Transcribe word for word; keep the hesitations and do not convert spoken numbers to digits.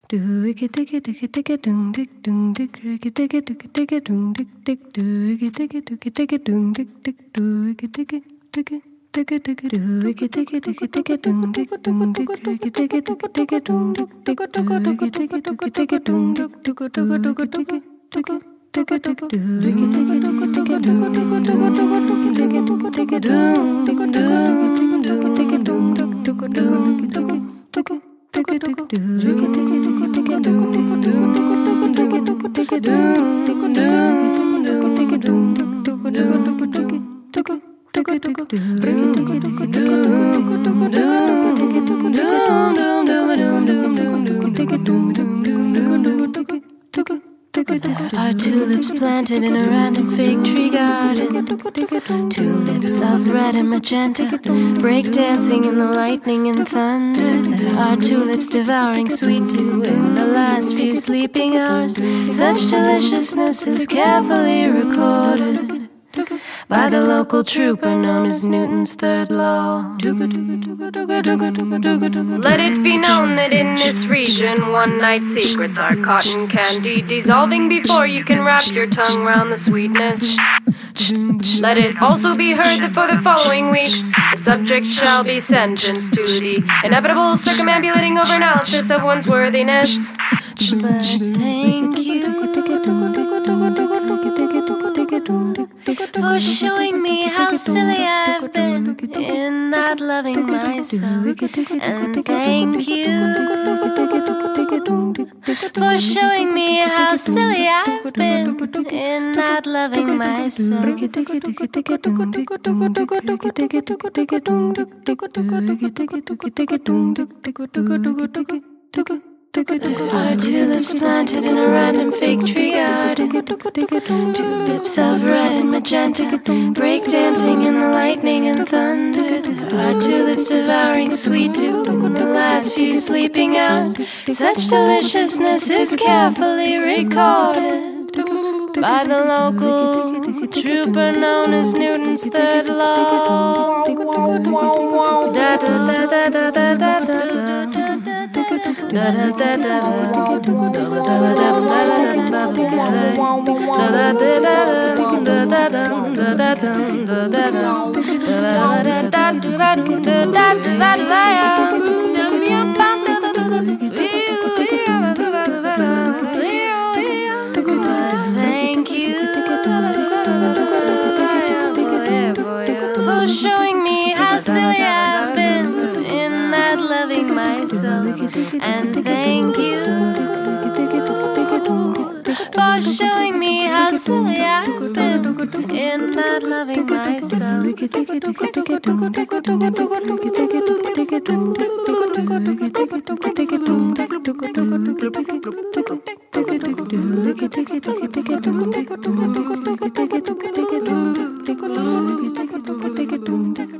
Are tulips planted in a random fig tree garden? Tulips of red and magenta, break dancing in the lightning and thunder. There are tulips devouring sweet dew in the last few sleeping hours. Such deliciousness is carefully recorded by the local trooper known as Newton's third law. Let it be known that in this region one-night secrets are cotton candy, dissolving before you can wrap your tongue round the sweetness. Let it also be heard that for the following weeks the subject shall be sentenced to the inevitable circumambulating over analysis of one's worthiness. But thank you for showing me how silly I've been in not loving myself. And thank you for showing me how silly I've been in not loving myself. Are tulips planted in a random fig tree garden? Tulips of red and magenta, break dancing in the lightning and thunder. There are tulips devouring sweet dew in the last few sleeping hours. Such deliciousness is carefully recorded by the local trooper known as Newton's third law. Da da da da da da da da. Da da da da da thank you for showing me how silly I've been in not loving myself. And thank you for showing me how silly I've been in not loving myself. Take a